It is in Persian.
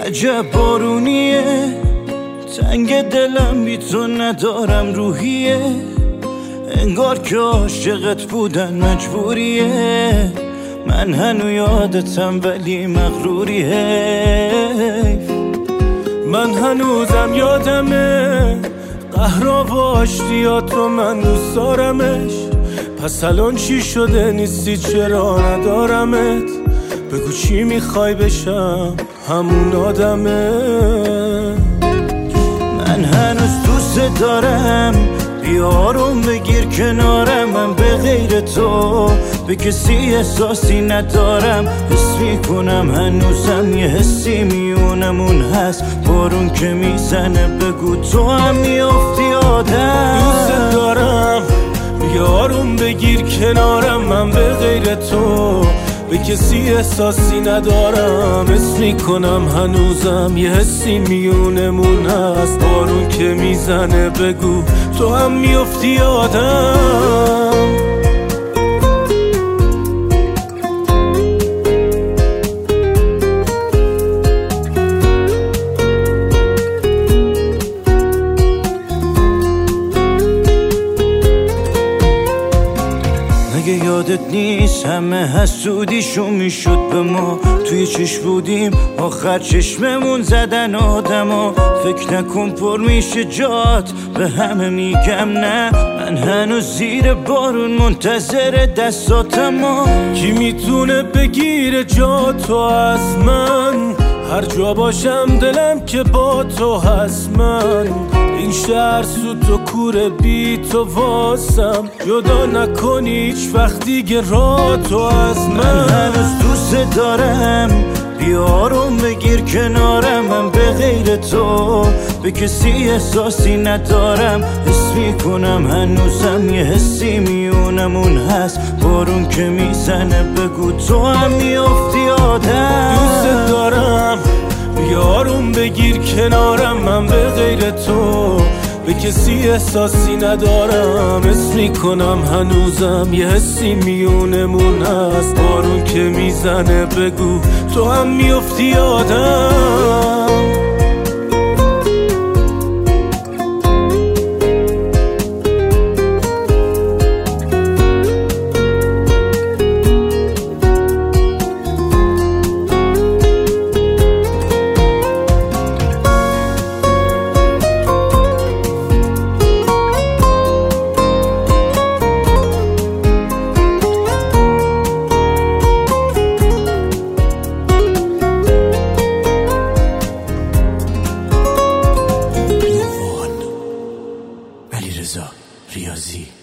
عجب بارونیه، تنگ دلم بی تو ندارم روحیه، انگار که عاشقت بودن مجبوریه، من هنو یادتم ولی مغروریه. من هنوزم یادمه قهرا و آشتیاتو، من دوست دارمش، پس الان چی شده نیستی چرا ندارمت؟ بگو چی میخوای بشم همون آدمه. من هنوز دوست دارم، بیارم بگیر کنارم، من به غیر تو به کسی احساسی ندارم، حس میکنم هنوزم یه حسی میونمون هست، بارون که میزنه بگو تو هم میافتی آدم. دوست دارم بیارم بگیر کنارم، من به غیر تو به کسی احساسی ندارم، حس میکنم هنوزم یه حسی میونمون هست، بارون که میزنه بگو تو هم میافتی آدم. اگه یادت نیست همه حسودیشون میشد به ما، توی چشم بودیم آخر چشممون زدن آدما، فکر نکن پر میشه جات به همه میگم نه، من هنوز زیر بارون منتظر دستاتم. کی میتونه بگیره جا تو از من؟ هر جا باشم دلم که با تو هست، من این شهر سوت و کوره بی تو واسم، جدا نکنی هیچ وقت دیگه را تو از من هنوز دوست دارم، بیارم بگیر کنارم، من به غیر تو به کسی احساسی ندارم، حس میکنم هنوزم یه حسی میونمون هست، بارون که میزنه بگو تو هم میافتی آدم. دوست دارم بیارم بگیر کنارم، من به غیر تو به کسی احساسی ندارم، حس میکنم هنوزم یه حسی میونمون هست، بارون که میزنه بگو تو هم میافتی آدم. علیرضا ریاضی